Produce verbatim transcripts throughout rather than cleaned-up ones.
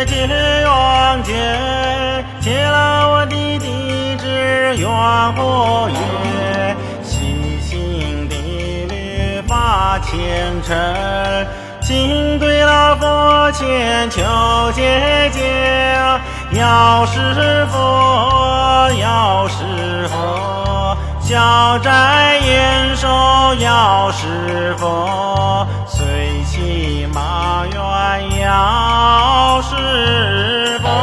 结缘结，结了我的地址缘和月，细心的律法虔诚，敬对了佛前求结结，要是佛要是佛，消灾延寿要是佛，随其马愿要是佛。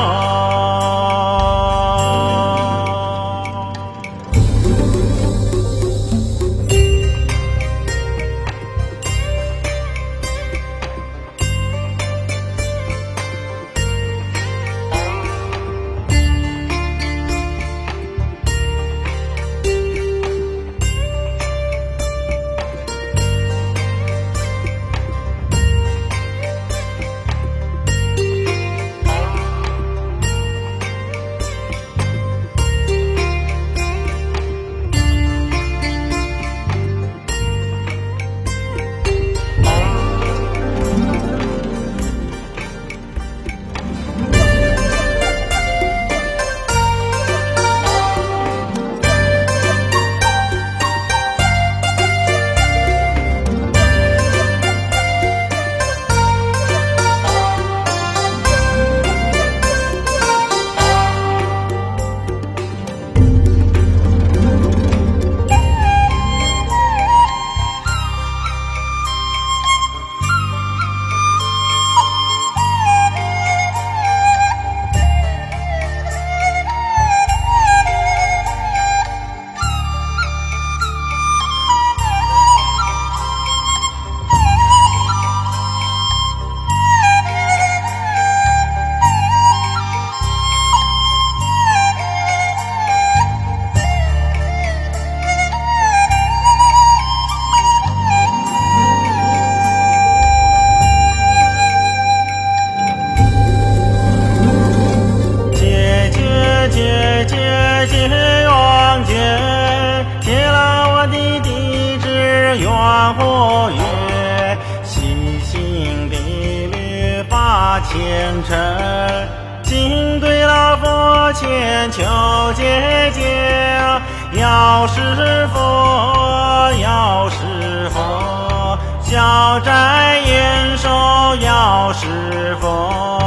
结缘结，结了我的地址缘和月，细心的律法虔诚，敬对了佛前求结结，要是佛要是佛，消灾延寿要是佛，